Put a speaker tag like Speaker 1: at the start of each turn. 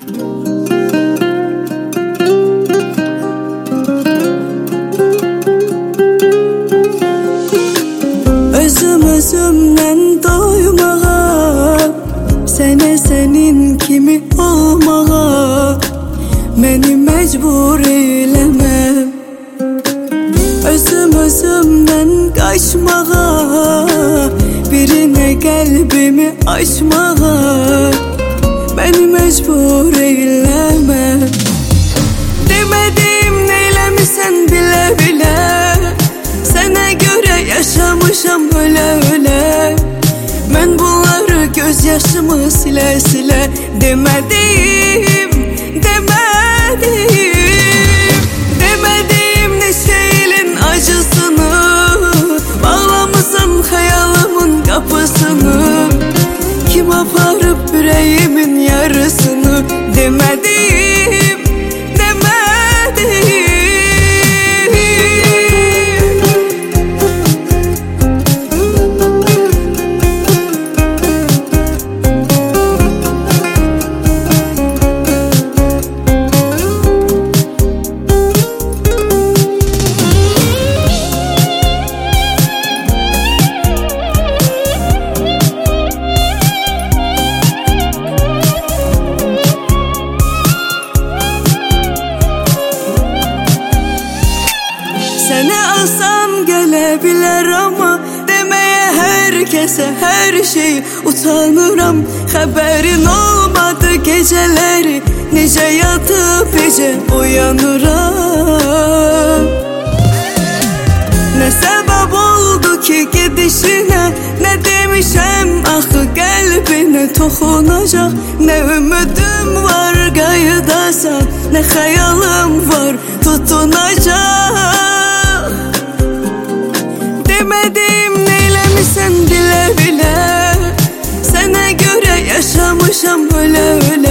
Speaker 1: Özümden doymağa, sene senin kimi olmağa, beni mecbur eylemem. Özümden kaçmağa, birine kalbimi açmağa, beni mecbur eylemem. Demedim neylemişsen bile bile, sana göre yaşamışam öyle öyle. Ben bunları gözyaşımı sile sile demedim, demedim. Demedim ne şeyin acısını, bağlamışsam hayalımın kapısını. Kim aparıp yüreğimin yarısını, demedim, demedim. Seni alsam gelebilir ama demeye herkese her şeyi utanırım. Haberin olmadı geceleri, nice yatıp nice uyanırım. Ne sebep oldu ki gidişine, ne demişem ahı kalbine toxunacak. Ne ümidim var qayıdasan, ne hayalim var tutunacak. Demedim neylemişsen bile bile, sana göre yaşamışam öyle öyle.